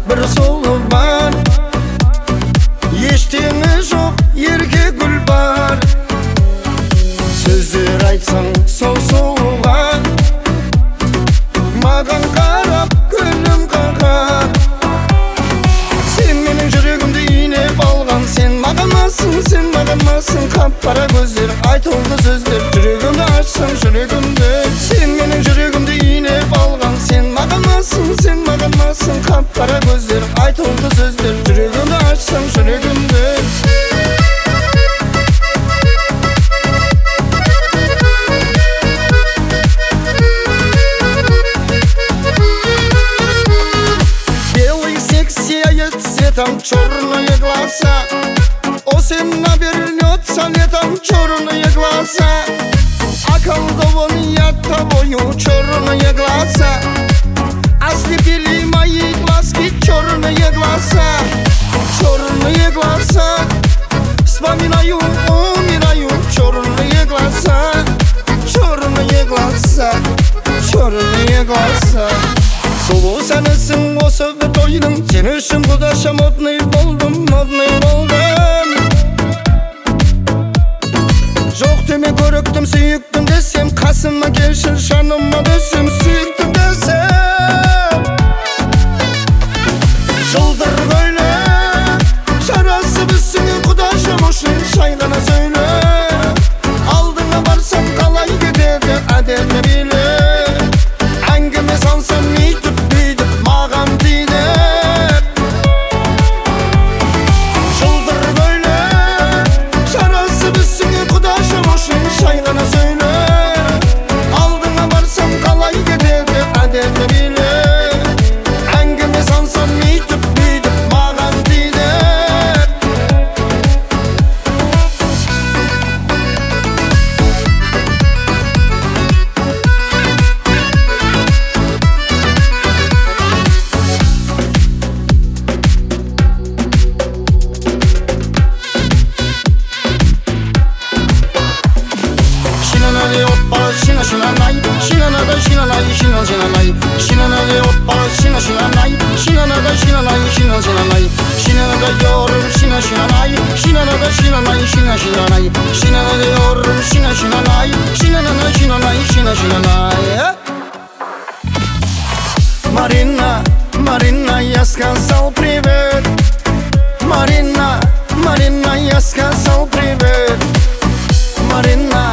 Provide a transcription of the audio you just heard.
bir solu var. Eştiğini жоқ, ерге gül бар. Сөздер айтсаң сол-солға, маған қарап күнім қағар. Сен менің жүрегімді иінеп алған, сен мағанмасың, сен мағанмасың. Қап-қара көздер, айтылды сөздер, жүрегімді ашсаң жүрегімді. Сен менің жүрегімді иінеп алған, сен мағанмасың, сен мағанмасың. Қап-қара көздер, айтылды сөздер, жүрегімді ашсаң жүрегімді. Цветом черные глаза, осень навернется летом черные глаза. Околдован я тобою, черные глаза. Ослепили мои глазки, черные глаза. Черные глаза, вспоминаю, умираю. Черные глаза, черные глаза, черные глаза. Сұлу сәнісің осы бір тойдың, сен үшін құдаша модный болдым, модный болдым. Жоқ деме көріктім, сүйіктім десем, қасыма келші жаныма десем, сүйіктім десем. Жылдыр көйле, жарасы біздің құдашым үшін жай ғана сөйле. Алдыңа барсам қалай кетеді әдеті биле. Әңгіме салсам өйтіп бүйтіп маған дейді. Жылдыр көйле, жарасы біздің құдашым үшін жай ғана сөйле. Алдыңа барсам қалай кетеді әдеті биле. Әңгіме салсам өйтіп бүйтіп маған дейді. Şinanay, şinanada şinanay, şinan şinanay. Şinanay hoppa, şina şinanay. Şinanada şinanay, şinan şinanay. Şinanada yorum, şina şinanay. Şinanada şinanay, şina şinanay. Şinanada yorum, şina şinanay. Şinanada şinanay, şina şinanay. Marina, Marina, я сказал привет. Marina, Marina, я сказал привет. Marina.